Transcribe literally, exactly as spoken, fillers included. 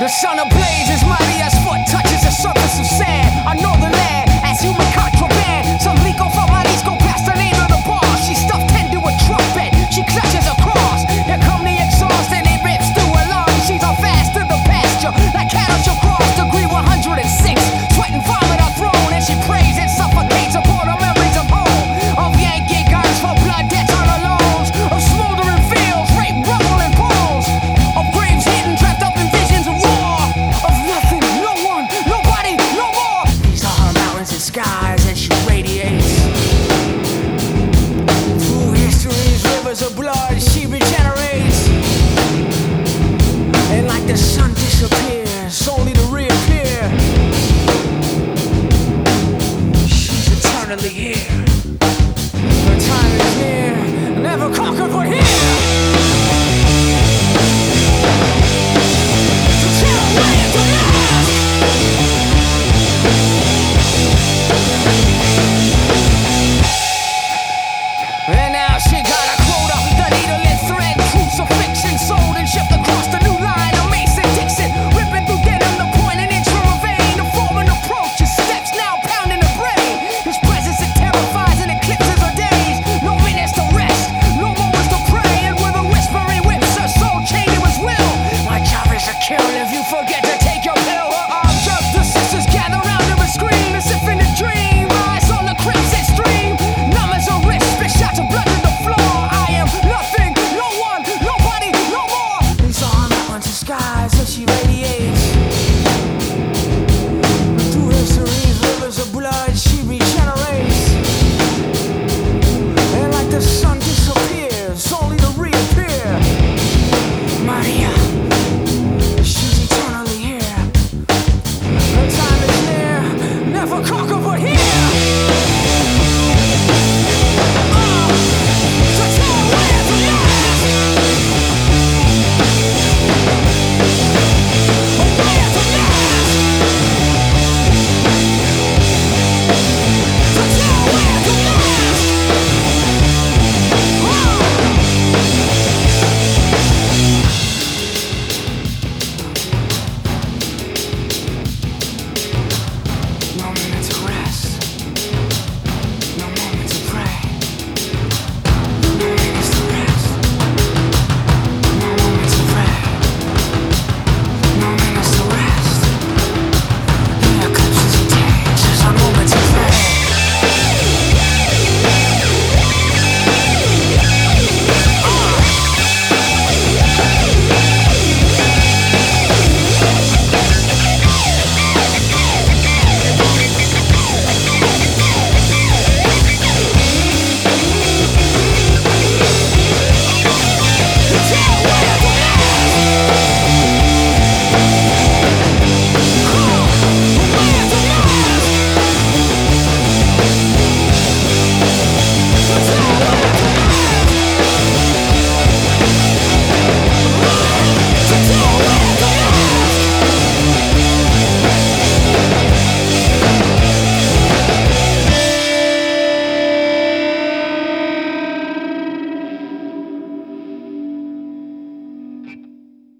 The sun ablaze as mighty as foot touches the surface of sand. I know the land as human contraband. Some leak off her bodies go past the name of the bar. She stuffed ten to a trumpet. She clutches a cross. Here come the exhaust and it rips through her lungs. She's on fast to the pasture like cattle she'll cross degree one hundred six. Sweat and vomit are thrown and she prays and suffocates upon her memories of home. Of Yankee guns for blood debts on her loans. Of smoldering fields, rape, rubble and bones. Of graves hidden, trapped up in visions of war. Of nothing, no one, nobody, no more. These are her mountains and skies and she radiates through history's rivers of blood.